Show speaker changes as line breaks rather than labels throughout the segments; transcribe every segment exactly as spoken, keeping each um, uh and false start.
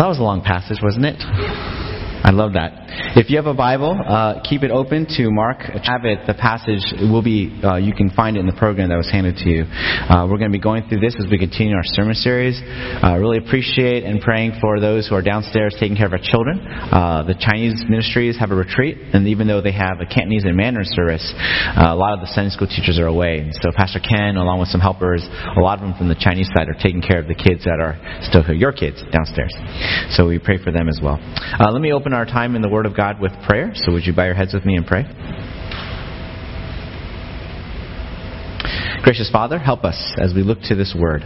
Well, that was a long passage, wasn't it? I love that. If you have a Bible, uh, keep it open to Mark. Have it. The passage will be. Uh, you can find it in the program that was handed to you. Uh, we're going to be going through this as we continue our sermon series. Uh, really appreciate and praying for those who are downstairs taking care of our children. Uh, the Chinese ministries have a retreat, and even though they have a Cantonese and Mandarin service, uh, a lot of the Sunday school teachers are away. And so Pastor Ken, along with some helpers, a lot of them from the Chinese side, are taking care of the kids that are still here, your kids downstairs. So we pray for them as well. Uh, let me open our time in the Word of God with prayer. So would you bow your heads with me and pray? Gracious Father, help us as we look to this Word.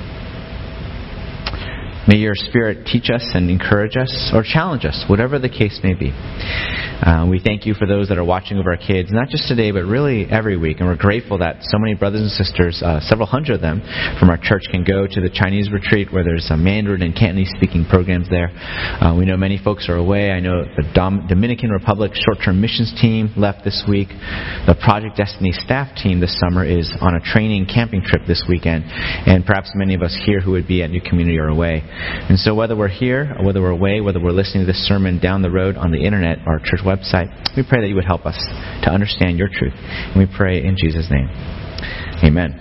May your Spirit teach us and encourage us or challenge us, whatever the case may be. Uh, we thank you for those that are watching over our kids, not just today, but really every week. And we're grateful that so many brothers and sisters, uh, several hundred of them from our church, can go to the Chinese retreat where there's a Mandarin and Cantonese speaking programs there. Uh, we know many folks are away. I know the Dom- Dominican Republic short-term missions team left this week. The Project Destiny staff team this summer is on a training camping trip this weekend. And perhaps many of us here who would be at New Community are away. And so whether we're here, or whether we're away, whether we're listening to this sermon down the road on the internet or our church website, we pray that you would help us to understand your truth. And we pray in Jesus' name. Amen.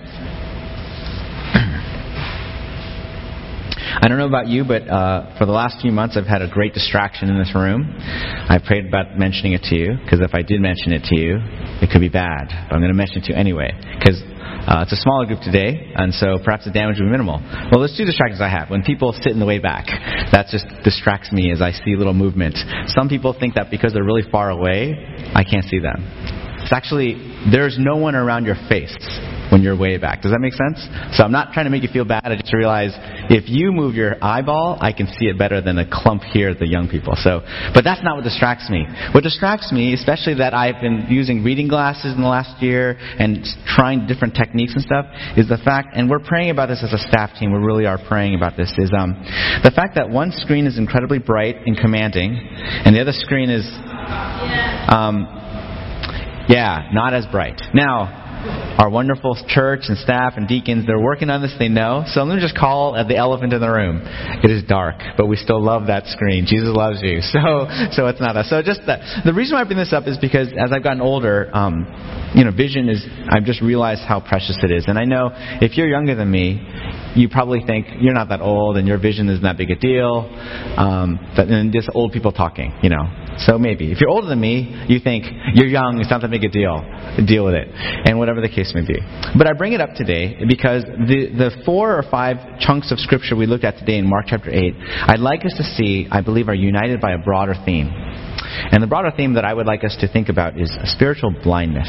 I don't know about you, but uh, for the last few months I've had a great distraction in this room. I prayed about mentioning it to you, because if I did mention it to you, it could be bad. But I'm going to mention it to you anyway, because Uh, it's a smaller group today, and so perhaps the damage will be minimal. Well, there's two distractions I have. When people sit in the way back, that just distracts me as I see little movement. Some people think that because they're really far away, I can't see them. It's actually, there's no one around your face when you're way back. Does that make sense? So I'm not trying to make you feel bad. I just realize if you move your eyeball, I can see it better than a clump here at the young people. So, but that's not what distracts me. What distracts me, especially that I've been using reading glasses in the last year and trying different techniques and stuff, is the fact, and we're praying about this as a staff team, we really are praying about this, is um, the fact that one screen is incredibly bright and commanding, and the other screen is, um, yeah, not as bright. Now, our wonderful church and staff and deacons, they're working on this, they know. So let me just call the elephant in the room. It is dark, but we still love that screen. Jesus loves you. So so it's not us. So just that. The reason why I bring this up is because as I've gotten older, um, you know, vision is, I've just realized how precious it is. And I know if you're younger than me, you probably think you're not that old and your vision isn't that big a deal. Um, but then just old people talking, you know. So maybe. If you're older than me, you think you're young, it's not that big a deal. Deal with it. And whatever the case may be. But I bring it up today because the, the four or five chunks of Scripture we looked at today in Mark chapter eight, I'd like us to see, I believe, are united by a broader theme. And the broader theme that I would like us to think about is spiritual blindness.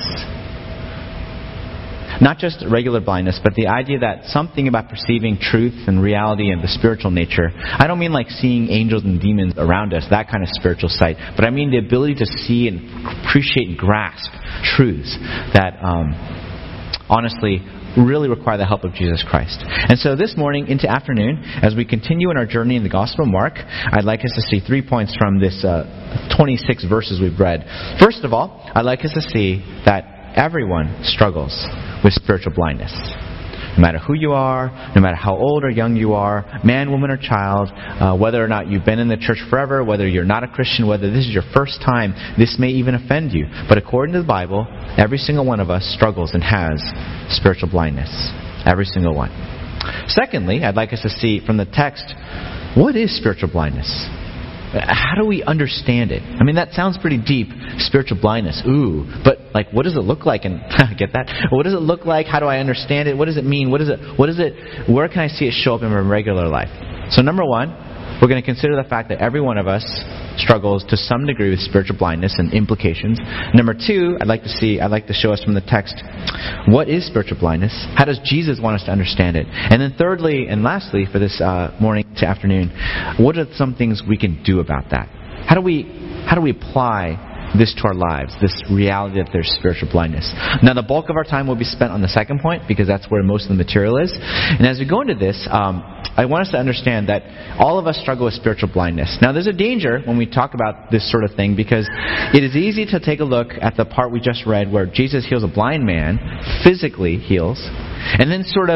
Not just regular blindness, but the idea that something about perceiving truth and reality and the spiritual nature. I don't mean like seeing angels and demons around us, that kind of spiritual sight. But I mean the ability to see and appreciate and grasp truths that, um, honestly, really require the help of Jesus Christ. And so this morning into afternoon, as we continue in our journey in the Gospel of Mark, I'd like us to see three points from this uh, twenty-six verses we've read. First of all, I'd like us to see that everyone struggles with spiritual blindness. No matter who you are, no matter how old or young you are, man, woman, or child, uh, whether or not you've been in the church forever, whether you're not a Christian, whether this is your first time, this may even offend you. But according to the Bible, every single one of us struggles and has spiritual blindness. Every single one. Secondly, I'd like us to see from the text, what is spiritual blindness? How do we understand it? I mean, that sounds pretty deep, spiritual blindness. Ooh, but like, what does it look like? And get that? What does it look like? How do I understand it? What does it mean? What is it? What is it? Where can I see it show up in my regular life? So, number one, we're going to consider the fact that every one of us struggles to some degree with spiritual blindness and implications. Number two, I'd like to see, I'd like to show us from the text, what is spiritual blindness? How does Jesus want us to understand it? And then thirdly and lastly, for this uh, morning to afternoon, what are some things we can do about that? How do we, how do we apply this to our lives, this reality that there's spiritual blindness? Now, the bulk of our time will be spent on the second point because that's where most of the material is. And as we go into this, um, I want us to understand that all of us struggle with spiritual blindness. Now, there's a danger when we talk about this sort of thing because it is easy to take a look at the part we just read where Jesus heals a blind man, physically heals, and then sort of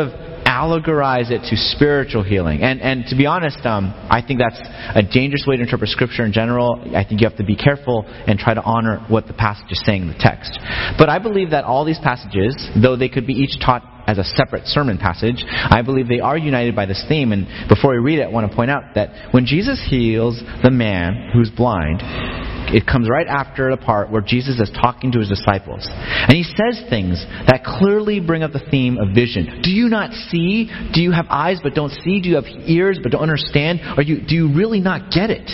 allegorize it to spiritual healing. And and to be honest, um, I think that's a dangerous way to interpret Scripture in general. I think you have to be careful and try to honor what the passage is saying in the text. But I believe that all these passages, though they could be each taught as a separate sermon passage, I believe they are united by this theme. And before we read it, I want to point out that when Jesus heals the man who's blind, it comes right after the part where Jesus is talking to his disciples. And he says things that clearly bring up the theme of vision. Do you not see? Do you have eyes but don't see? Do you have ears but don't understand? Or you, do you really not get it?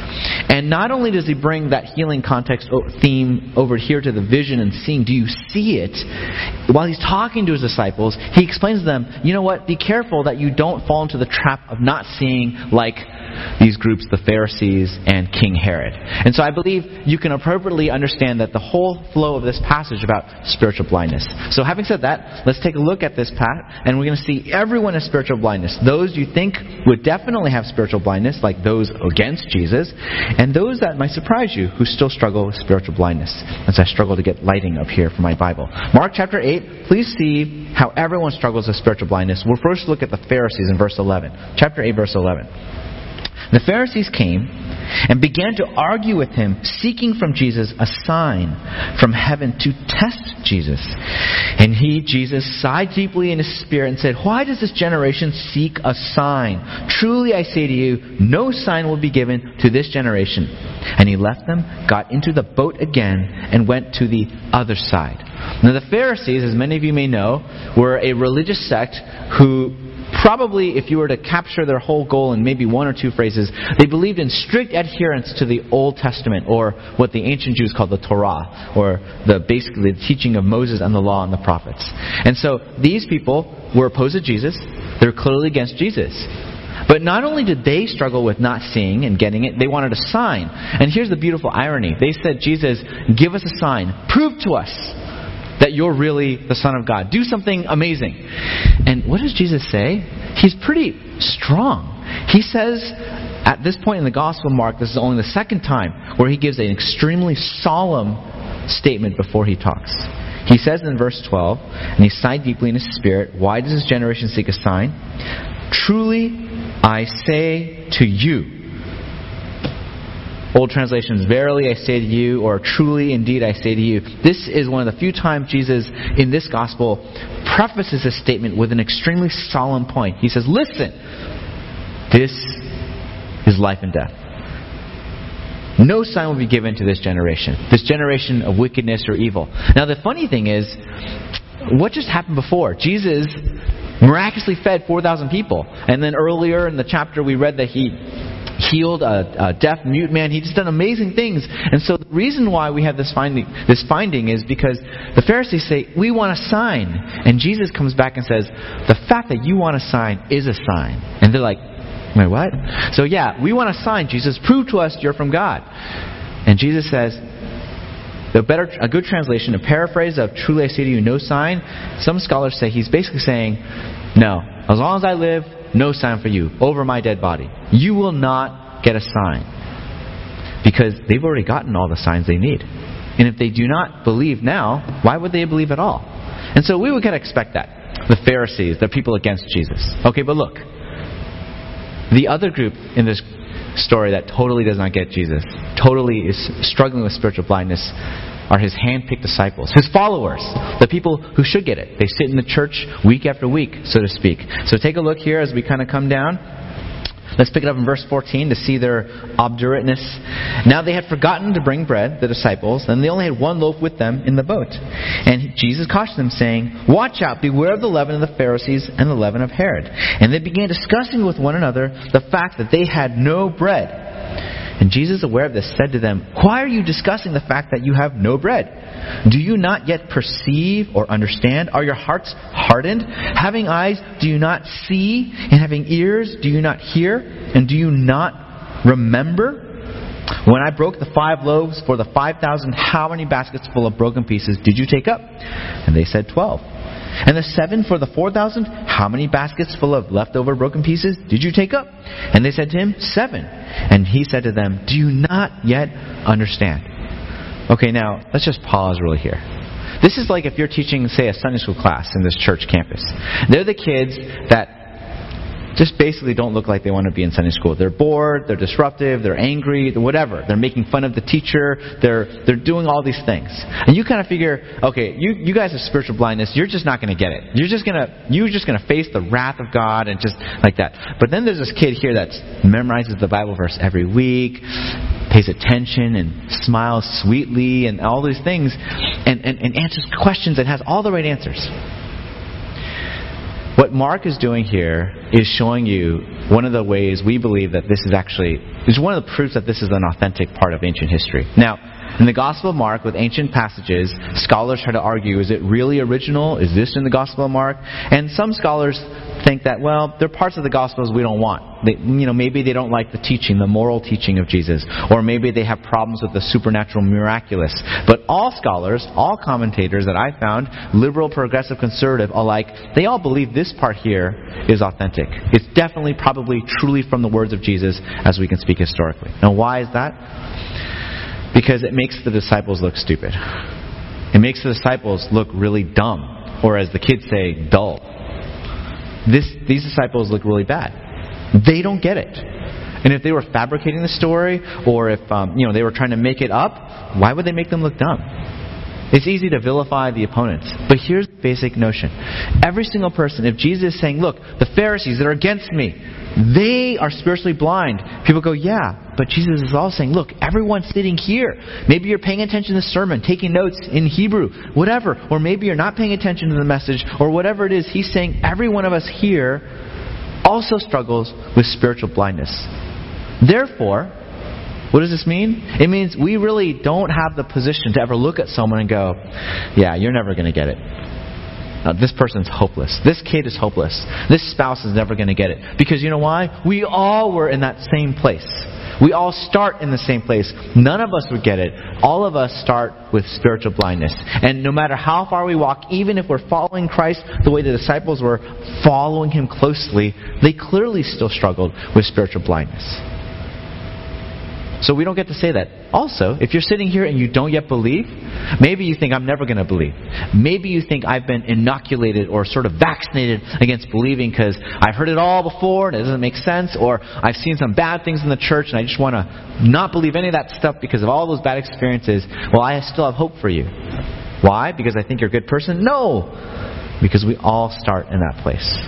And not only does he bring that healing context theme over here to the vision and seeing, do you see it? While he's talking to his disciples, he explains to them, you know what, be careful that you don't fall into the trap of not seeing like these groups, the Pharisees and King Herod. And so I believe you can appropriately understand that the whole flow of this passage about spiritual blindness. So having said that, let's take a look at this path, and we're going to see everyone has spiritual blindness. Those you think would definitely have spiritual blindness, like those against Jesus, and those that might surprise you who still struggle with spiritual blindness. As I struggle to get lighting up here for my Bible. Mark chapter eight, please see how everyone struggles with spiritual blindness. We'll first look at the Pharisees in verse eleven. Chapter eight, verse eleven. The Pharisees came and began to argue with him, seeking from Jesus a sign from heaven to test Jesus. And he, Jesus, sighed deeply in his spirit and said, "Why does this generation seek a sign? Truly I say to you, no sign will be given to this generation." And he left them, got into the boat again, and went to the other side. Now the Pharisees, as many of you may know, were a religious sect who probably, if you were to capture their whole goal in maybe one or two phrases, they believed in strict adherence to the Old Testament, or what the ancient Jews called the Torah, or the basically the teaching of Moses and the law and the prophets. And so these people were opposed to Jesus. They're clearly against Jesus. But not only did they struggle with not seeing and getting it, they wanted a sign. And here's the beautiful irony. They said, "Jesus, give us a sign. Prove to us that you're really the Son of God. Do something amazing." And what does Jesus say? He's pretty strong. He says, at this point in the Gospel of Mark, this is only the second time where he gives an extremely solemn statement before he talks. He says in verse twelve, and he sighed deeply in his spirit, "Why does this generation seek a sign? Truly I say to you." Old translations, "Verily I say to you," or "Truly indeed I say to you." This is one of the few times Jesus in this gospel prefaces his statement with an extremely solemn point. He says, "Listen, this is life and death. No sign will be given to this generation. This generation of wickedness or evil." Now the funny thing is, what just happened before? Jesus miraculously fed four thousand people. And then earlier in the chapter we read that he healed a, a deaf, mute man. He just done amazing things. And so the reason why we have this finding, this finding is because the Pharisees say, "We want a sign." And Jesus comes back and says, "The fact that you want a sign is a sign." And they're like, "Wait, what?" So yeah, we want a sign. Jesus, prove to us you're from God. And Jesus says, the better, a good translation, a paraphrase of "Truly I say to you, no sign." Some scholars say he's basically saying, no, as long as I live, no sign for you over my dead body. You will not get a sign. Because they've already gotten all the signs they need. And if they do not believe now, why would they believe at all? And so we would kind of expect that. The Pharisees, the people against Jesus. Okay, but look. The other group in this story that totally does not get Jesus, totally is struggling with spiritual blindness, are his hand-picked disciples, his followers, the people who should get it. They sit in the church week after week, so to speak. So take a look here as we kind of come down. Let's pick it up in verse fourteen to see their obdurateness. "Now they had forgotten to bring bread, the disciples, and they only had one loaf with them in the boat. And Jesus cautioned them, saying, 'Watch out, beware of the leaven of the Pharisees and the leaven of Herod.' And they began discussing with one another the fact that they had no bread. And Jesus, aware of this, said to them, 'Why are you discussing the fact that you have no bread? Do you not yet perceive or understand? Are your hearts hardened? Having eyes, do you not see? And having ears, do you not hear? And do you not remember? When I broke the five loaves for the five thousand, how many baskets full of broken pieces did you take up?' And they said, twelve. And the seven for the four thousand, how many baskets full of leftover broken pieces did you take up? And they said to him, seven. And he said to them, do you not yet understand?" Okay, now, let's just pause really here. This is like if you're teaching, say, a Sunday school class in this church campus. They're the kids that just basically don't look like they want to be in Sunday school. They're bored, they're disruptive, they're angry, whatever. They're making fun of the teacher. They're they're doing all these things. And you kind of figure, okay, you, you guys have spiritual blindness. You're just not going to get it. You're just going to you're just going to face the wrath of God and just like that. But then there's this kid here that memorizes the Bible verse every week, pays attention and smiles sweetly and all these things, and, and, and answers questions and has all the right answers. What Mark is doing here is showing you one of the ways we believe that this is actually, is one of the proofs that this is an authentic part of ancient history. Now, in the Gospel of Mark, with ancient passages, scholars try to argue, is it really original? Is this in the Gospel of Mark? And some scholars think that, well, there are parts of the Gospels we don't want. They, you know, maybe they don't like the teaching, the moral teaching of Jesus. Or maybe they have problems with the supernatural miraculous. But all scholars, all commentators that I found, liberal, progressive, conservative, alike, they all believe this part here is authentic. It's definitely, probably, truly from the words of Jesus as we can speak historically. Now, why is that? Because it makes the disciples look stupid. It makes the disciples look really dumb. Or as the kids say, dull. This, these disciples look really bad. They don't get it. And if they were fabricating the story, or if um, you know they were trying to make it up, why would they make them look dumb? It's easy to vilify the opponents. But here's the basic notion. Every single person, if Jesus is saying, look, the Pharisees that are against me, they are spiritually blind. People go, yeah, but Jesus is also saying, look, everyone sitting here, maybe you're paying attention to the sermon, taking notes in Hebrew, whatever. Or maybe you're not paying attention to the message, or whatever it is. He's saying every one of us here also struggles with spiritual blindness. Therefore, what does this mean? It means we really don't have the position to ever look at someone and go, yeah, you're never going to get it. Uh, this person's hopeless. This kid is hopeless. This spouse is never going to get it. Because you know why? We all were in that same place. We all start in the same place. None of us would get it. All of us start with spiritual blindness. And no matter how far we walk, even if we're following Christ the way the disciples were following Him closely, they clearly still struggled with spiritual blindness. So we don't get to say that. Also, if you're sitting here and you don't yet believe, maybe you think, I'm never going to believe. Maybe you think I've been inoculated or sort of vaccinated against believing because I've heard it all before and it doesn't make sense, or I've seen some bad things in the church and I just want to not believe any of that stuff because of all those bad experiences. Well, I still have hope for you. Why? Because I think you're a good person? No! Because we all start in that place.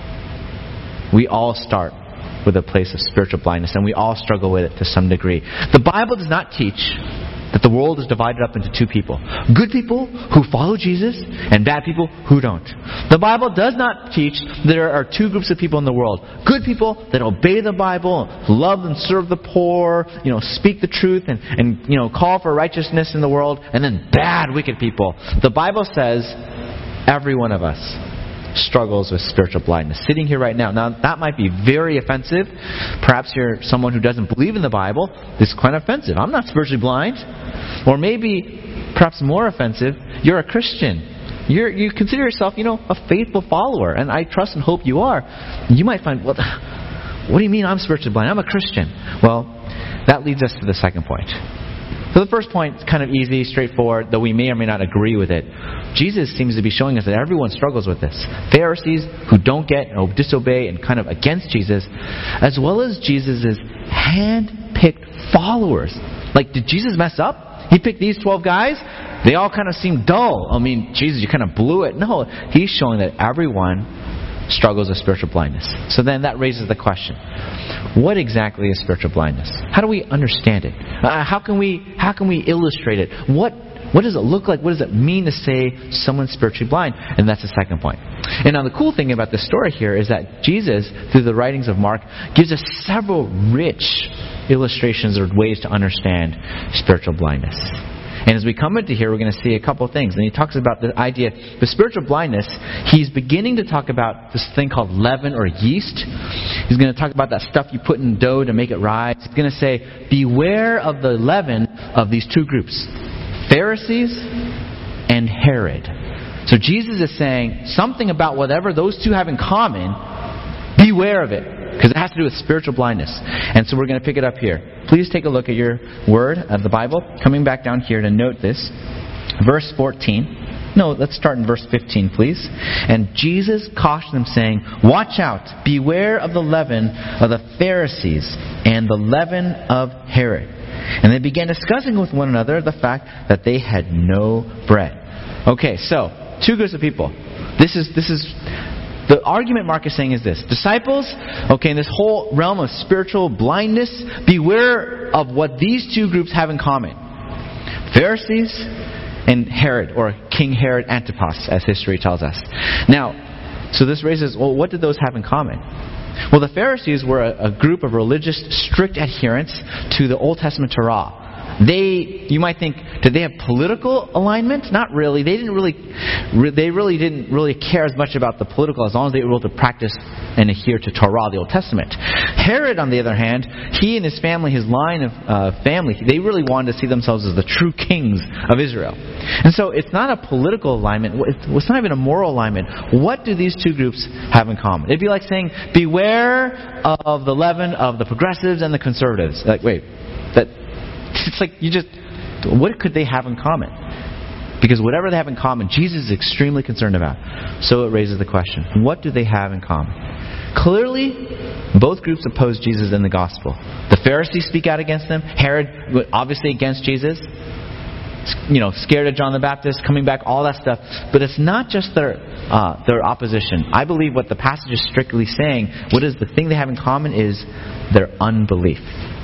We all start with a place of spiritual blindness, and we all struggle with it to some degree. The Bible does not teach that the world is divided up into two people. Good people who follow Jesus and bad people who don't. The Bible does not teach that there are two groups of people in the world. Good people that obey the Bible, love and serve the poor, you know, speak the truth and, and you know, call for righteousness in the world, and then bad, wicked people. The Bible says every one of us struggles with spiritual blindness. Sitting here right now. Now, that might be very offensive. Perhaps you're someone who doesn't believe in the Bible. This is quite offensive. I'm not spiritually blind. Or maybe, perhaps more offensive, you're a Christian. You're, you consider yourself, you know, a faithful follower. And I trust and hope you are. You might find, well, what do you mean I'm spiritually blind? I'm a Christian. Well, that leads us to the second point. So the first point is kind of easy, straightforward, though we may or may not agree with it. Jesus seems to be showing us that everyone struggles with this. Pharisees who don't get or disobey and kind of against Jesus, as well as Jesus' hand-picked followers. Like, did Jesus mess up? He picked these twelve guys? They all kind of seem dull. I mean, Jesus, you kind of blew it. No, He's showing that everyone struggles with spiritual blindness. So then that raises the question, what exactly is spiritual blindness? How do we understand it? Uh, how can we how can we illustrate it? What what does it look like? What does it mean to say someone's spiritually blind? And that's the second point. And now the cool thing about this story here is that Jesus, through the writings of Mark, gives us several rich illustrations or ways to understand spiritual blindness. And as we come into here, we're going to see a couple of things. And he talks about the idea, the spiritual blindness, he's beginning to talk about this thing called leaven or yeast. He's going to talk about that stuff you put in dough to make it rise. He's going to say, beware of the leaven of these two groups, Pharisees and Herod. So Jesus is saying something about whatever those two have in common, beware of it. Because it has to do with spiritual blindness. And so we're going to pick it up here. Please take a look at your word of the Bible. Coming back down here to note this. Verse fourteen. No, let's start in verse fifteen, please. And Jesus cautioned them, saying, "Watch out, beware of the leaven of the Pharisees and the leaven of Herod." And they began discussing with one another the fact that they had no bread. Okay, so, two groups of people. This is, this is, the argument Mark is saying is this. Disciples, okay, in this whole realm of spiritual blindness, beware of what these two groups have in common. Pharisees and Herod, or King Herod Antipas, as history tells us. Now, so this raises, well, what did those have in common? Well, the Pharisees were a, a group of religious, strict adherents to the Old Testament Torah. They, you might think, did they have political alignment? Not really. They didn't really, they really didn't really care as much about the political as long as they were able to practice and adhere to Torah, the Old Testament. Herod, on the other hand, he and his family, his line of uh, family, they really wanted to see themselves as the true kings of Israel. And so it's not a political alignment. It's not even a moral alignment. What do these two groups have in common? It'd be like saying, beware of the leaven of the progressives and the conservatives. Like, wait, that... It's like you just, what could they have in common? Because whatever they have in common, Jesus is extremely concerned about. So it raises the question, what do they have in common? Clearly, both groups oppose Jesus in the gospel. The Pharisees speak out against him. Herod, obviously against Jesus. You know, scared of John the Baptist, coming back, all that stuff. But it's not just their uh, their opposition. I believe what the passage is strictly saying, what is the thing they have in common is their unbelief.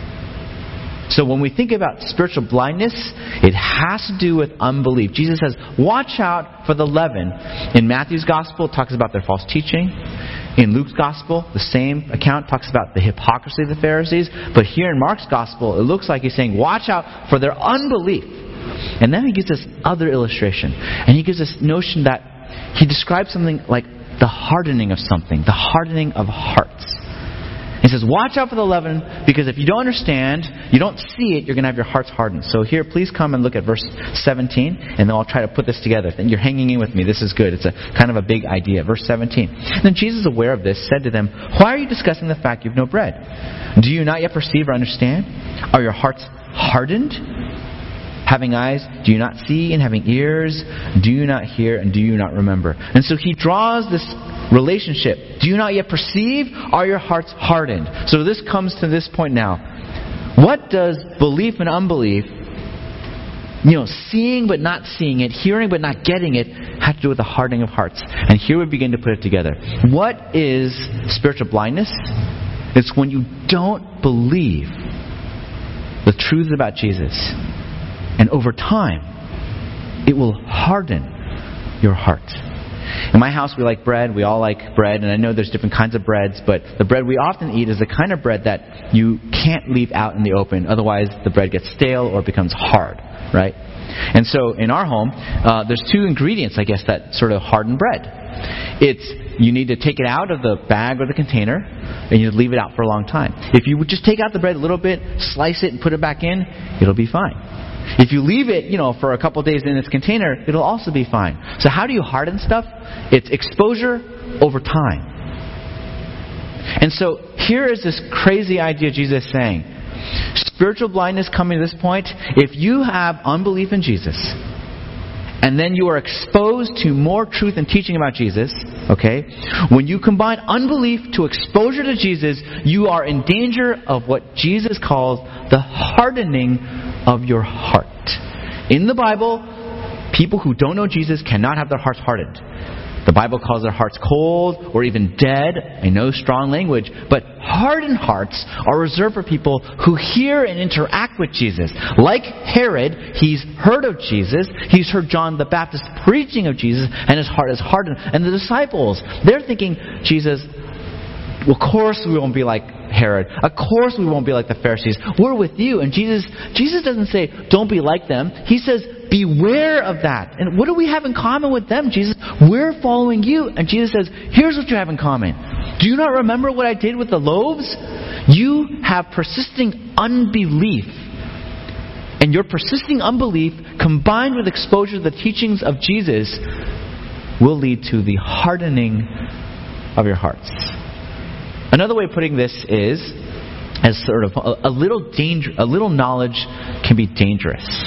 So when we think about spiritual blindness, it has to do with unbelief. Jesus says, watch out for the leaven. In Matthew's gospel, it talks about their false teaching. In Luke's gospel, the same account talks about the hypocrisy of the Pharisees. But here in Mark's gospel, it looks like he's saying, watch out for their unbelief. And then he gives us other illustration. And he gives us notion that he describes something like the hardening of something, the hardening of hearts. He says, watch out for the leaven, because if you don't understand, you don't see it, you're going to have your hearts hardened. So here, please come and look at verse seventeen, and then I'll try to put this together. You're hanging in with me. This is good. It's a kind of a big idea. Verse seventeen. And then Jesus, aware of this, said to them, why are you discussing the fact you have no bread? Do you not yet perceive or understand? Are your hearts hardened? Having eyes, do you not see? And having ears, do you not hear? And do you not remember? And so he draws this relationship. Do you not yet perceive? Are your hearts hardened? So this comes to this point now. What does belief and unbelief, you know, seeing but not seeing it, hearing but not getting it, have to do with the hardening of hearts? And here we begin to put it together. What is spiritual blindness? It's when you don't believe the truths about Jesus. And over time, it will harden your heart. In my house, we like bread. We all like bread. And I know there's different kinds of breads. But the bread we often eat is the kind of bread that you can't leave out in the open. Otherwise, the bread gets stale or becomes hard. Right? And so in our home, uh, there's two ingredients, I guess, that sort of harden bread. It's you need to take it out of the bag or the container, and you leave it out for a long time. If you would just take out the bread a little bit, slice it, and put it back in, it'll be fine. If you leave it, you know, for a couple days in its container, it'll also be fine. So how do you harden stuff? It's exposure over time. And so here is this crazy idea Jesus is saying. Spiritual blindness coming to this point, if you have unbelief in Jesus, and then you are exposed to more truth and teaching about Jesus, okay, when you combine unbelief to exposure to Jesus, you are in danger of what Jesus calls the hardening of your heart. In the Bible, people who don't know Jesus cannot have their hearts hardened. The Bible calls their hearts cold or even dead. I know strong language, but hardened hearts are reserved for people who hear and interact with Jesus. Like Herod, he's heard of Jesus. He's heard John the Baptist preaching of Jesus, and his heart is hardened. And the disciples, they're thinking, Jesus, well, of course we won't be like Herod. Of course we won't be like the Pharisees. We're with you. And Jesus, Jesus doesn't say, don't be like them. He says, beware of that. And what do we have in common with them, Jesus? We're following you. And Jesus says, here's what you have in common. Do you not remember what I did with the loaves? You have persisting unbelief. And your persisting unbelief, combined with exposure to the teachings of Jesus, will lead to the hardening of your hearts. Another way of putting this is, as sort of a, a little danger, a little knowledge can be dangerous.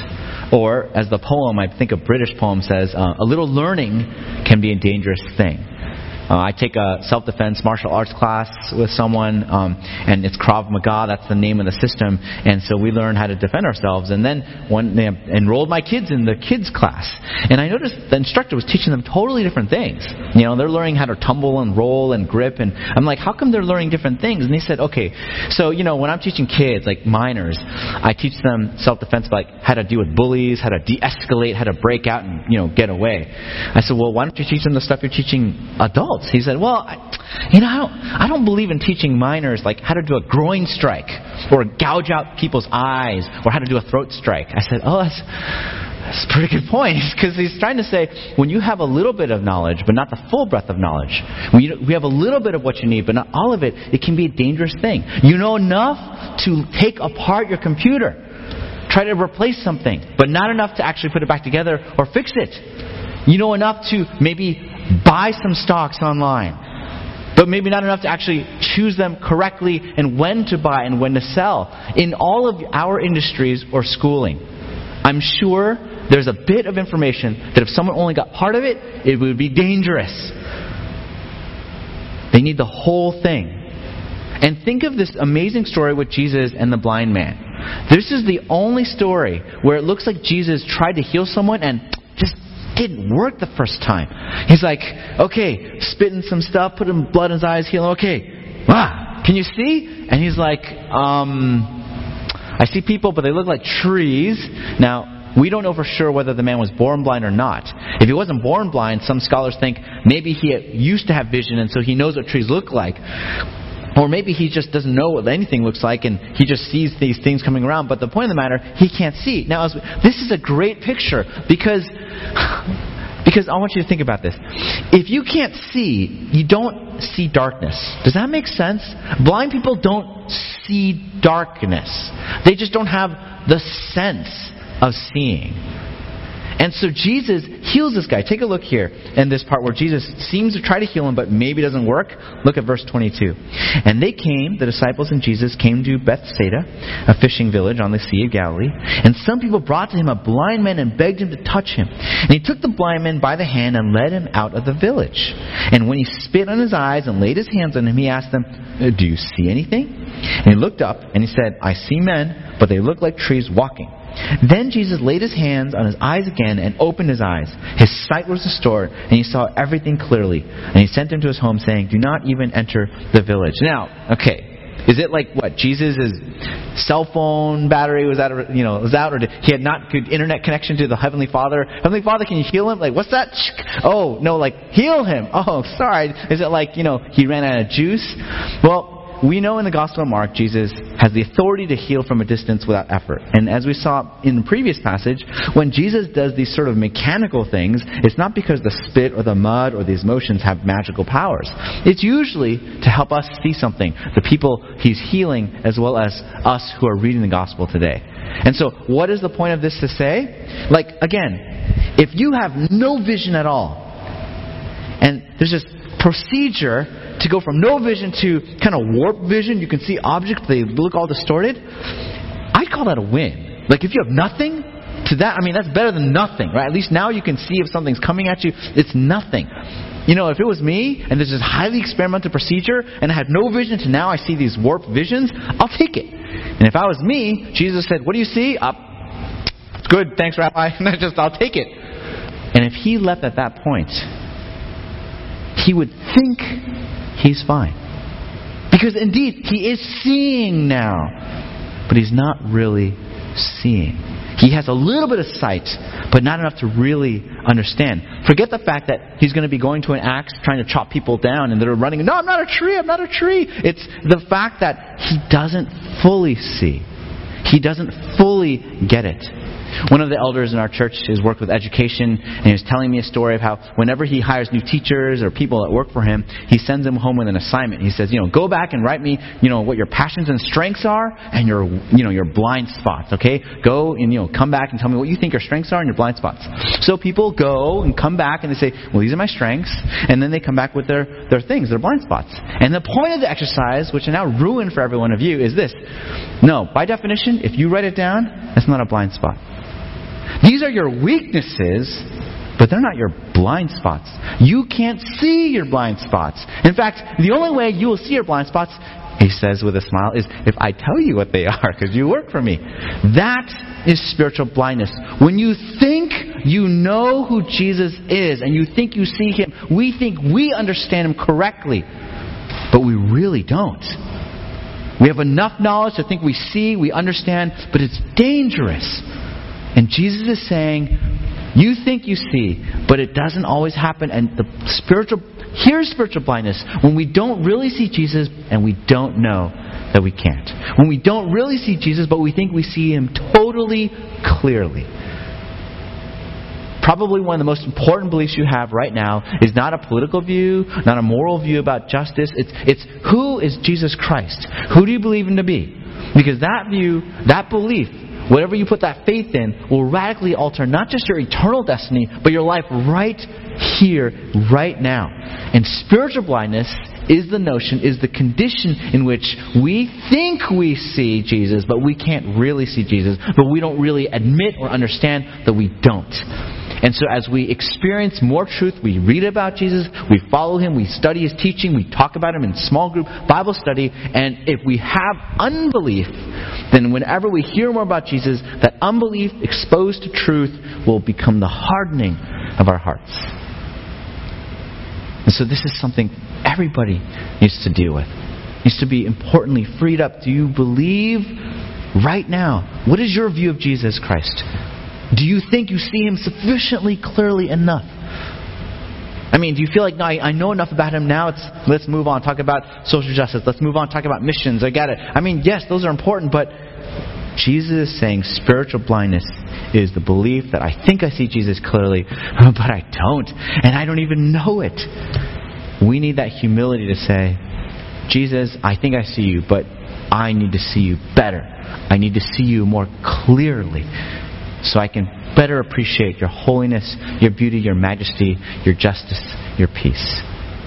Or, as the poem, I think a British poem says, uh, a little learning can be a dangerous thing. Uh, I take a self-defense martial arts class with someone, um, and it's Krav Maga, that's the name of the system, and so we learn how to defend ourselves. And then when they enrolled my kids in the kids class, and I noticed the instructor was teaching them totally different things. You know, they're learning how to tumble and roll and grip, and I'm like, how come they're learning different things? And they said, okay, so, you know, when I'm teaching kids, like minors, I teach them self-defense, like how to deal with bullies, how to de-escalate, how to break out and, you know, get away. I said, well, why don't you teach them the stuff you're teaching adults? He said, well, I, you know, I don't, I don't believe in teaching minors like how to do a groin strike or gouge out people's eyes or how to do a throat strike. I said, oh, that's, that's a pretty good point. Because he's trying to say, when you have a little bit of knowledge, but not the full breadth of knowledge, when you, we have a little bit of what you need, but not all of it, it can be a dangerous thing. You know enough to take apart your computer, try to replace something, but not enough to actually put it back together or fix it. You know enough to maybe buy some stocks online, but maybe not enough to actually choose them correctly and when to buy and when to sell. In all of our industries or schooling, I'm sure there's a bit of information that if someone only got part of it, it would be dangerous. They need the whole thing. And think of this amazing story with Jesus and the blind man. This is the only story where it looks like Jesus tried to heal someone and just didn't work the first time. He's like, okay, spitting some stuff, putting blood in his eyes, healing. Okay, ah, can you see? And he's like, um, I see people, but they look like trees. Now, we don't know for sure whether the man was born blind or not. If he wasn't born blind, some scholars think maybe he used to have vision and so he knows what trees look like. Or maybe he just doesn't know what anything looks like and he just sees these things coming around. But the point of the matter, he can't see. Now, as, this is a great picture because, because I want you to think about this. If you can't see, you don't see darkness. Does that make sense? Blind people don't see darkness. They just don't have the sense of seeing. And so Jesus heals this guy. Take a look here in this part where Jesus seems to try to heal him, but maybe doesn't work. Look at verse twenty-two. And they came, the disciples and Jesus came to Bethsaida, a fishing village on the Sea of Galilee. And some people brought to him a blind man and begged him to touch him. And he took the blind man by the hand and led him out of the village. And when he spit on his eyes and laid his hands on him, he asked them, do you see anything? And he looked up and he said, I see men, but they look like trees walking. Then Jesus laid his hands on his eyes again and opened his eyes. His sight was restored, and he saw everything clearly. And he sent him to his home, saying, do not even enter the village. Now, okay, is it like what? Jesus' cell phone battery was out, you know, was out, or did, he had not good internet connection to the Heavenly Father? Heavenly Father, can you heal him? Like, what's that? Oh, no, like, heal him. Oh, sorry. Is it like, you know, he ran out of juice? Well, we know in the Gospel of Mark, Jesus has the authority to heal from a distance without effort. And as we saw in the previous passage, when Jesus does these sort of mechanical things, it's not because the spit or the mud or these motions have magical powers. It's usually to help us see something, the people he's healing as well as us who are reading the Gospel today. And so, what is the point of this to say? Like, again, if you have no vision at all, and there's this procedure to go from no vision to kind of warped vision, you can see objects, they look all distorted, I'd call that a win. Like if you have nothing to that, I mean that's better than nothing, right? At least now you can see if something's coming at you, it's nothing. You know, if it was me and there's this highly experimental procedure and I had no vision to now I see these warped visions, I'll take it. And if I was me, Jesus said, what do you see? Up. Good, thanks Rabbi. And I just, I'll take it. And if he left at that point, he would think he's fine. Because indeed, he is seeing now. But he's not really seeing. He has a little bit of sight, but not enough to really understand. Forget the fact that he's going to be going to an axe trying to chop people down and they're running, no, I'm not a tree, I'm not a tree. It's the fact that he doesn't fully see. He doesn't fully get it. One of the elders in our church has worked with education, and he was telling me a story of how whenever he hires new teachers or people that work for him, he sends them home with an assignment. He says, you know, go back and write me, you know, what your passions and strengths are and your, you know, your blind spots, okay? Go and, you know, come back and tell me what you think your strengths are and your blind spots. So people go and come back and they say, well, these are my strengths, and then they come back with their, their things, their blind spots. And the point of the exercise, which I now ruin for every one of you, is this. No, by definition, if you write it down, that's not a blind spot. These are your weaknesses, but they're not your blind spots. You can't see your blind spots. In fact, the only way you will see your blind spots, he says with a smile, is if I tell you what they are, because you work for me. That is spiritual blindness. When you think you know who Jesus is, and you think you see Him, we think we understand Him correctly, but we really don't. We have enough knowledge to think we see, we understand, but it's dangerous. And Jesus is saying, you think you see, but it doesn't always happen. And the spiritual, here's spiritual blindness. When we don't really see Jesus and we don't know that we can't. When we don't really see Jesus, but we think we see Him totally clearly. Probably one of the most important beliefs you have right now is not a political view, not a moral view about justice. It's, it's who is Jesus Christ? Who do you believe Him to be? Because that view, that belief, whatever you put that faith in, will radically alter not just your eternal destiny, but your life right here, right now. And spiritual blindness is the notion, is the condition in which we think we see Jesus, but we can't really see Jesus. But we don't really admit or understand that we don't. And so as we experience more truth, we read about Jesus, we follow Him, we study His teaching, we talk about Him in small group Bible study, and if we have unbelief, then whenever we hear more about Jesus, that unbelief exposed to truth will become the hardening of our hearts. And so this is something everybody needs to deal with. Needs to be importantly freed up. Do you believe right now? What is your view of Jesus Christ? Do you think you see Him sufficiently clearly enough? I mean, do you feel like, no, I, I know enough about Him now, it's, let's move on, talk about social justice, let's move on, talk about missions, I get it. I mean, yes, those are important, but Jesus is saying spiritual blindness is the belief that I think I see Jesus clearly, but I don't, and I don't even know it. We need that humility to say, Jesus, I think I see You, but I need to see You better. I need to see You more clearly, so I can better appreciate Your holiness, Your beauty, Your majesty, Your justice, Your peace.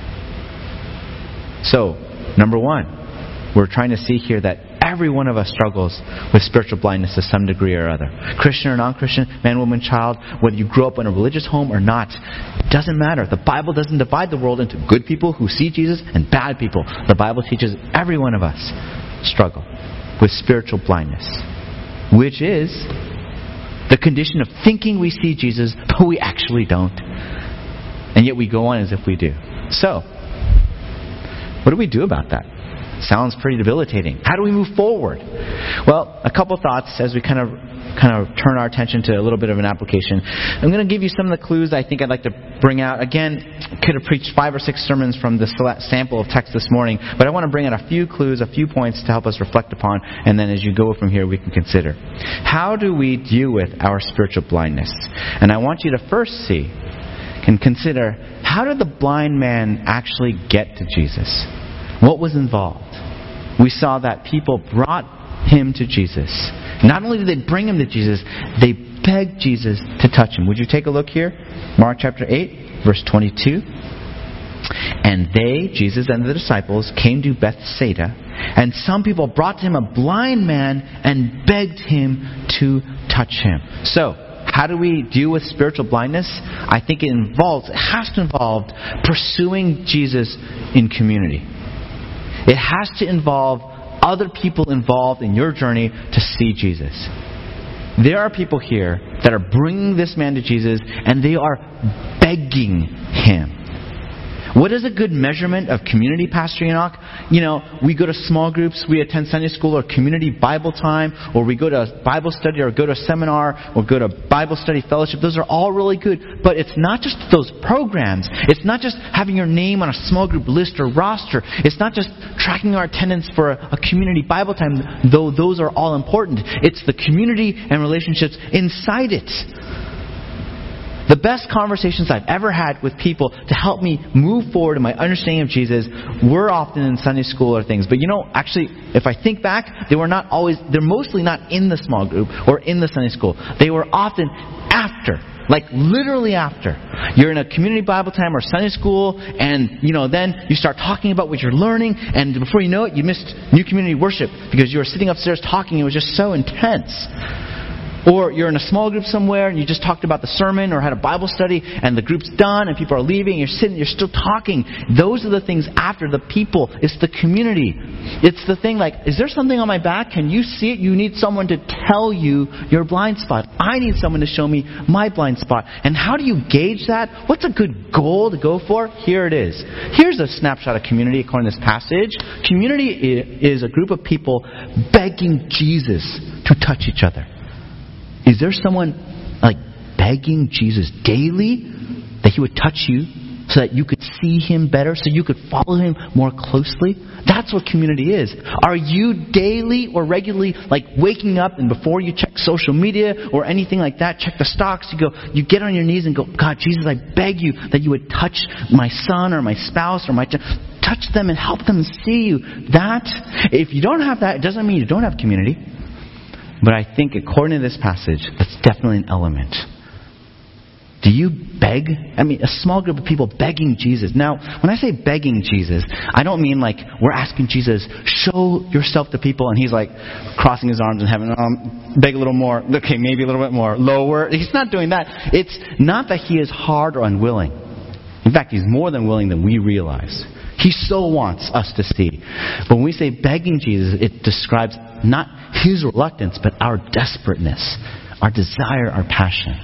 So, number one, we're trying to see here that every one of us struggles with spiritual blindness to some degree or other. Christian or non-Christian, man, woman, child, whether you grew up in a religious home or not, it doesn't matter. The Bible doesn't divide the world into good people who see Jesus and bad people. The Bible teaches every one of us struggle with spiritual blindness, which is the condition of thinking we see Jesus, but we actually don't. And yet we go on as if we do. So, what do we do about that? Sounds pretty debilitating. How do we move forward? Well, a couple thoughts as we kind of kind of turn our attention to a little bit of an application. I'm going to give you some of the clues I think I'd like to bring out. Again, could have preached five or six sermons from the sample of text this morning, but I want to bring out a few clues, a few points to help us reflect upon, and then as you go from here we can consider. How do we deal with our spiritual blindness? And I want you to first see and consider, how did the blind man actually get to Jesus? What was involved? We saw that people brought him to Jesus. Not only did they bring him to Jesus, they begged Jesus to touch him. Would you take a look here? Mark chapter eight, verse twenty-two. And they, Jesus and the disciples, came to Bethsaida, and some people brought to him a blind man and begged him to touch him. So, how do we deal with spiritual blindness? I think it involves, it has to involve pursuing Jesus in community. It has to involve other people involved in your journey to see Jesus. There are people here that are bringing this man to Jesus, and they are begging him. What is a good measurement of community, Pastor Enoch? You know, we go to small groups, we attend Sunday school or community Bible time, or we go to a Bible study or go to a seminar or go to Bible study fellowship. Those are all really good. But it's not just those programs. It's not just having your name on a small group list or roster. It's not just tracking our attendance for a, a community Bible time, though those are all important. It's the community and relationships inside it. The best conversations I've ever had with people to help me move forward in my understanding of Jesus were often in Sunday school or things. But you know, actually, if I think back, they were not always, they're mostly not in the small group or in the Sunday school. They were often after. Like literally after. You're in a community Bible time or Sunday school, and you know, then you start talking about what you're learning, and before you know it, you missed new community worship because you were sitting upstairs talking. It was just so intense. Or you're in a small group somewhere and you just talked about the sermon or had a Bible study and the group's done and people are leaving. You're sitting, you're still talking. Those are the things after the people. It's the community. It's the thing like, is there something on my back? Can you see it? You need someone to tell you your blind spot. I need someone to show me my blind spot. And how do you gauge that? What's a good goal to go for? Here it is. Here's a snapshot of community according to this passage. Community is a group of people begging Jesus to touch each other. Is there someone like begging Jesus daily that He would touch you so that you could see Him better, so you could follow Him more closely? That's what community is. Are you daily or regularly like waking up and before you check social media or anything like that, check the stocks, you go, you get on your knees and go, God, Jesus, I beg you that you would touch my son or my spouse or my ch- touch them and help them see you. That, if you don't have that, it doesn't mean you don't have community. But I think according to this passage, that's definitely an element. Do you beg? I mean, a small group of people begging Jesus. Now, when I say begging Jesus, I don't mean like we're asking Jesus, show yourself to people, and He's like crossing His arms in heaven, um, beg a little more, okay, maybe a little bit more, lower. He's not doing that. It's not that He is hard or unwilling. In fact, He's more than willing than we realize. He so wants us to see. But when we say begging Jesus, it describes not His reluctance, but our desperateness, our desire, our passion.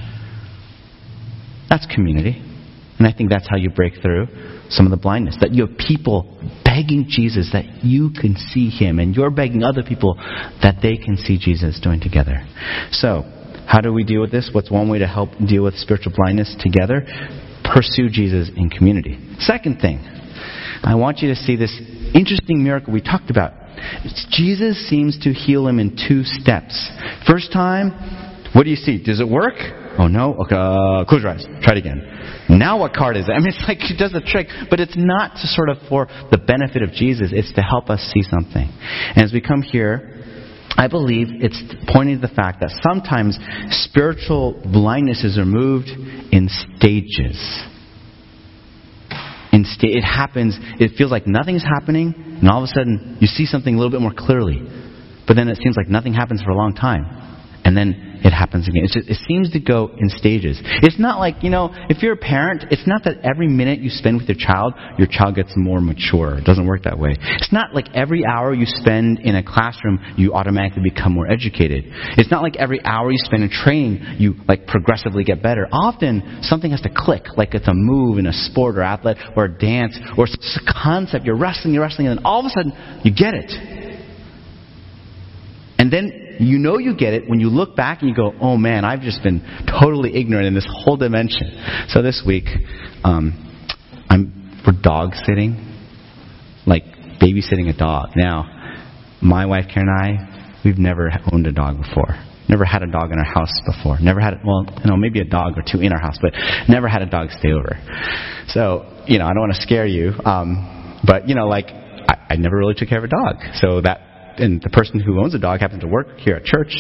That's community. And I think that's how you break through some of the blindness. That you have people begging Jesus that you can see Him. And you're begging other people that they can see Jesus doing together. So, how do we deal with this? What's one way to help deal with spiritual blindness together? Pursue Jesus in community. Second thing, I want you to see this interesting miracle we talked about. Jesus seems to heal him in two steps. First time, what do you see? Does it work? Oh no? Okay, uh, close your eyes. Try it again. Now what card is it? I mean, it's like He does the trick, but it's not to sort of for the benefit of Jesus. It's to help us see something. And as we come here, I believe it's pointing to the fact that sometimes spiritual blindness is removed in stages. In sta- it happens, it feels like nothing's happening, and all of a sudden you see something a little bit more clearly. But then it seems like nothing happens for a long time. And then it happens again. It's just, it seems to go in stages. It's not like, you know, if you're a parent, it's not that every minute you spend with your child, your child gets more mature. It doesn't work that way. It's not like every hour you spend in a classroom, you automatically become more educated. It's not like every hour you spend in training, you like progressively get better. Often, something has to click, like it's a move in a sport or athlete or a dance or it's a concept. You're wrestling, you're wrestling, and then all of a sudden, you get it. And then you know you get it when you look back and you go, oh man, I've just been totally ignorant in this whole dimension. So this week, um, I'm we're dog sitting, like babysitting a dog. Now, my wife Karen and I, we've never owned a dog before. Never had a dog in our house before. Never had, well, you know, maybe a dog or two in our house, but never had a dog stay over. So, you know, I don't want to scare you, um, but you know, like I, I never really took care of a dog. So that. And the person who owns the dog happens to work here at church.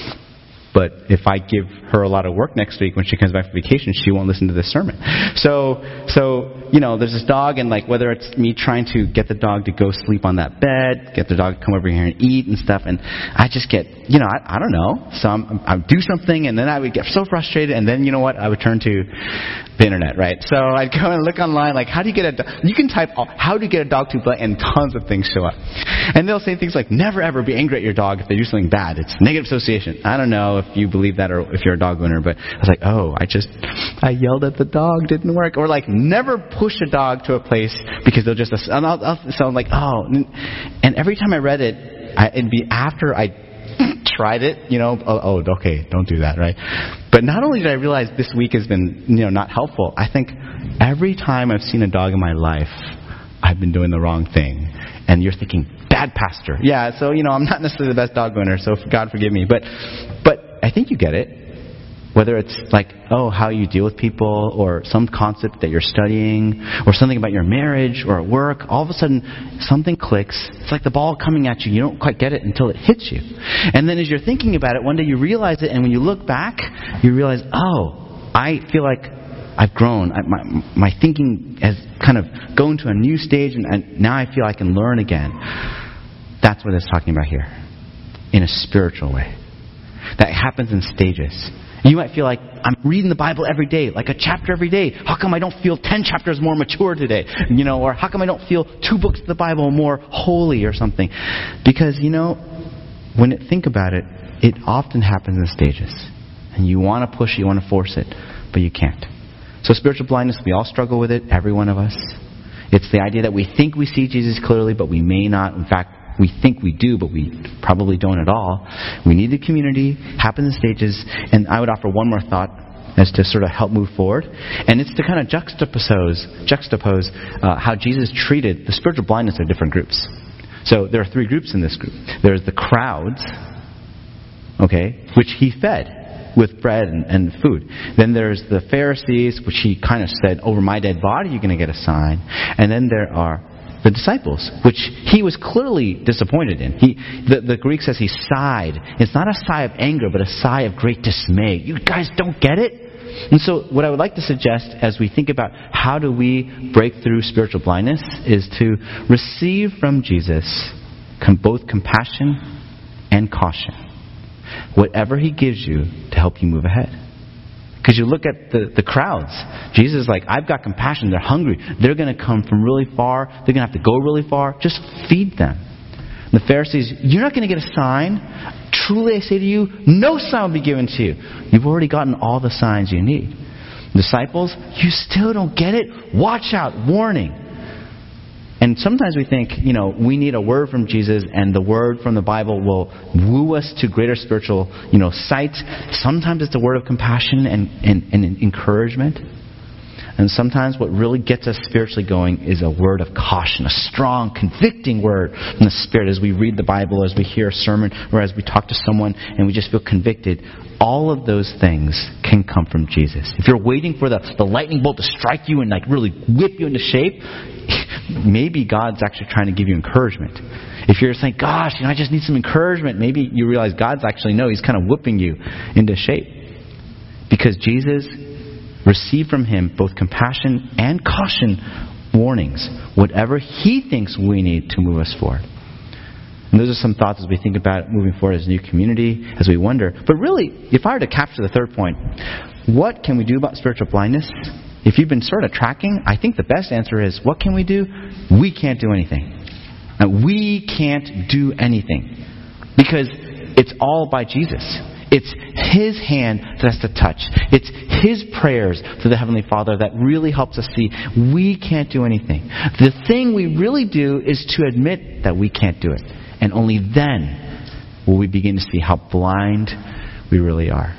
But if I give her a lot of work next week when she comes back from vacation, she won't listen to this sermon. So, so you know, there's this dog, and like whether it's me trying to get the dog to go sleep on that bed, get the dog to come over here and eat and stuff, and I just get, you know, I, I don't know. So I'm, I would do something, and then I would get so frustrated, and then you know what? I would turn to the internet, right? So I'd go and look online, like how do you get a dog? You can type how to get a dog to play, and tons of things show up. And they'll say things like never ever be angry at your dog if they do something bad. It's negative association. I don't know if you believe that or if you're a dog owner, but I was like, oh, I just, I yelled at the dog, didn't work. Or like, never push a dog to a place because they'll just, and I'll, I'll, so I'm like, oh, and every time I read it, I, it'd be after I tried it, you know, oh, oh, okay, don't do that, right? But not only did I realize this week has been, you know, not helpful, I think every time I've seen a dog in my life, I've been doing the wrong thing. And you're thinking, bad pastor. Yeah, so, you know, I'm not necessarily the best dog owner, so God forgive me. But, but I think you get it. Whether it's like, oh, how you deal with people, or some concept that you're studying, or something about your marriage, or at work, all of a sudden something clicks. It's like the ball coming at you. You don't quite get it until it hits you. And then as you're thinking about it, one day you realize it, and when you look back, you realize, oh, I feel like I've grown. I, my, my thinking has kind of gone to a new stage, and, and now I feel I can learn again. That's what it's talking about here, in a spiritual way.
that happens in stages. You might feel like, I'm reading the Bible every day, like a chapter every day. How come I don't feel ten chapters more mature today? You know, or how come I don't feel two books of the Bible more holy or something? Because, you know, when it, think about it, it often happens in stages. And you want to push it, you want to force it, but you can't. So spiritual blindness, we all struggle with it, every one of us. It's the idea that we think we see Jesus clearly, but we may not. In fact, we think we do, but we probably don't at all. We need the community, happens in stages, and I would offer one more thought as to sort of help move forward. And it's to kind of juxtapose, juxtapose uh, how Jesus treated the spiritual blindness of different groups. So there are three groups in this group. There's the crowds, okay, which he fed with bread and, and food. Then there's the Pharisees, which he kind of said, over my dead body you're going to get a sign. And then there are the disciples, which he was clearly disappointed in. He, the, the Greek says he sighed. It's not a sigh of anger, but a sigh of great dismay. You guys don't get it? And so what I would like to suggest as we think about how do we break through spiritual blindness is to receive from Jesus com- both compassion and caution. Whatever he gives you to help you move ahead. Because you look at the, the crowds. Jesus is like, I've got compassion. They're hungry. They're going to come from really far. They're going to have to go really far. Just feed them. The Pharisees, you're not going to get a sign. Truly I say to you, no sign will be given to you. You've already gotten all the signs you need. Disciples, you still don't get it? Watch out. Warning. And sometimes we think, you know, we need a word from Jesus and the word from the Bible will woo us to greater spiritual, you know, sight. Sometimes it's a word of compassion and, and, and encouragement. And sometimes what really gets us spiritually going is a word of caution, a strong, convicting word from the Spirit as we read the Bible, as we hear a sermon, or as we talk to someone and we just feel convicted. All of those things can come from Jesus. If you're waiting for the, the lightning bolt to strike you and like really whip you into shape, maybe God's actually trying to give you encouragement. If you're saying, gosh, you know, I just need some encouragement, maybe you realize God's actually, no, He's kind of whipping you into shape. Because Jesus received from Him both compassion and caution warnings, whatever He thinks we need to move us forward. And those are some thoughts as we think about moving forward as a new community, as we wonder. But really, if I were to capture the third point, what can we do about spiritual blindness? If you've been sort of tracking, I think the best answer is, what can we do? We can't do anything. Now, we can't do anything. Because it's all by Jesus. It's His hand that has to touch. It's His prayers to the Heavenly Father that really helps us see we can't do anything. The thing we really do is to admit that we can't do it. And only then will we begin to see how blind we really are.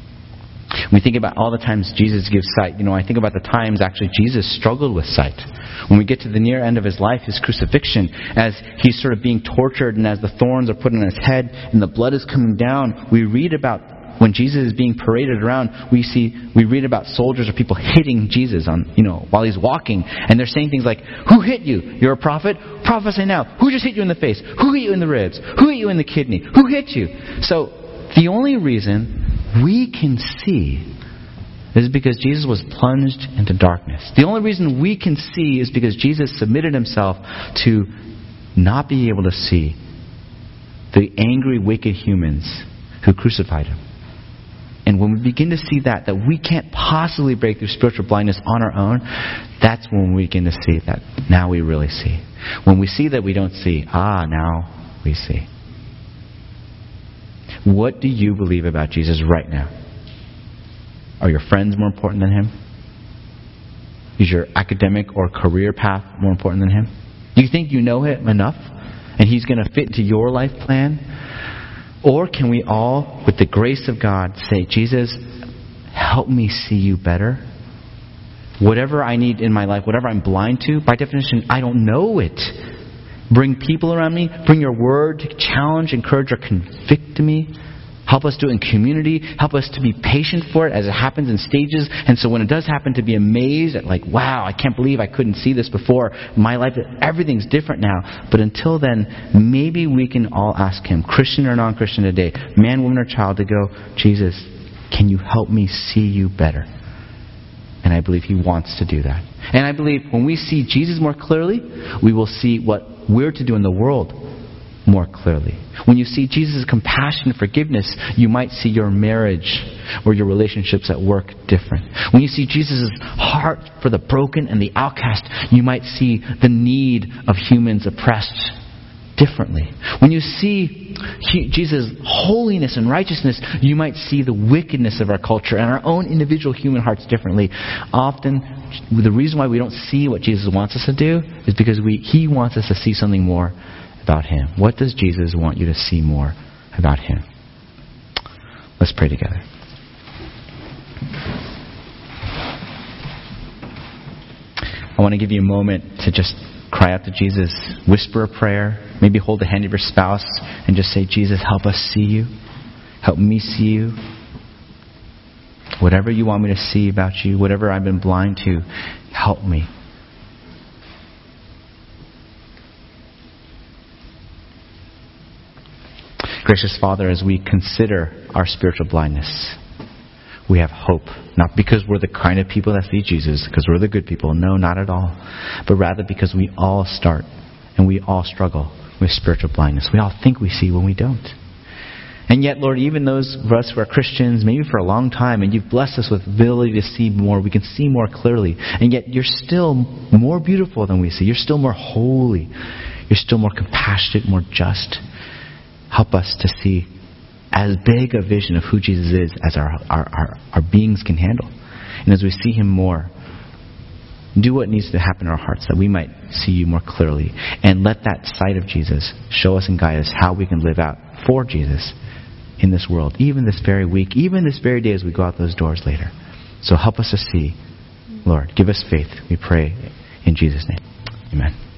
We think about all the times Jesus gives sight. You know, I think about the times actually Jesus struggled with sight. When we get to the near end of His life, His crucifixion, as He's sort of being tortured and as the thorns are put on His head and the blood is coming down, we read about when Jesus is being paraded around, we see, we read about soldiers or people hitting Jesus on, you know, while He's walking. And they're saying things like, who hit you? You're a prophet? Prophesy now. Who just hit you in the face? Who hit you in the ribs? Who hit you in the kidney? Who hit you? So, the only reason we can see is because Jesus was plunged into darkness. The only reason we can see is because Jesus submitted Himself to not be able to see the angry, wicked humans who crucified Him. And when we begin to see that, that we can't possibly break through spiritual blindness on our own, that's when we begin to see that now we really see. When we see that we don't see, ah, now we see. What do you believe about Jesus right now? Are your friends more important than Him? Is your academic or career path more important than Him? Do you think you know Him enough and He's going to fit into your life plan? Or can we all, with the grace of God, say, Jesus, help me see You better? Whatever I need in my life, whatever I'm blind to, by definition, I don't know it. Bring people around me. Bring Your Word to challenge, encourage, or convict me. Help us do it in community. Help us to be patient for it as it happens in stages. And so when it does happen, to be amazed at like, wow, I can't believe I couldn't see this before. My life, everything's different now. But until then, maybe we can all ask Him, Christian or non-Christian today, man, woman, or child, to go, Jesus, can You help me see You better? And I believe He wants to do that. And I believe when we see Jesus more clearly, we will see what we're to do in the world more clearly. When you see Jesus' compassion and forgiveness, you might see your marriage or your relationships at work different. When you see Jesus' heart for the broken and the outcast, you might see the need of humans oppressed differently. When you see he, Jesus' holiness and righteousness, you might see the wickedness of our culture and our own individual human hearts differently. Often, the reason why we don't see what Jesus wants us to do is because we He wants us to see something more about Him. What does Jesus want you to see more about Him? Let's pray together. I want to give you a moment to just cry out to Jesus, whisper a prayer, maybe hold the hand of your spouse and just say, Jesus, help us see you. Help me see you. Whatever you want me to see about you, whatever I've been blind to, help me. Gracious Father, as we consider our spiritual blindness, we have hope. Not because we're the kind of people that see Jesus, because we're the good people. No, not at all. But rather because we all start and we all struggle with spiritual blindness. We all think we see when we don't. And yet, Lord, even those of us who are Christians, maybe for a long time, and you've blessed us with the ability to see more, we can see more clearly. And yet you're still more beautiful than we see. You're still more holy. You're still more compassionate, more just. Help us to see as big a vision of who Jesus is as our, our, our, our beings can handle. And as we see Him more, do what needs to happen in our hearts that we might see you more clearly. And let that sight of Jesus show us and guide us how we can live out for Jesus in this world, even this very week, even this very day as we go out those doors later. So help us to see, Lord. Give us faith, we pray in Jesus' name. Amen.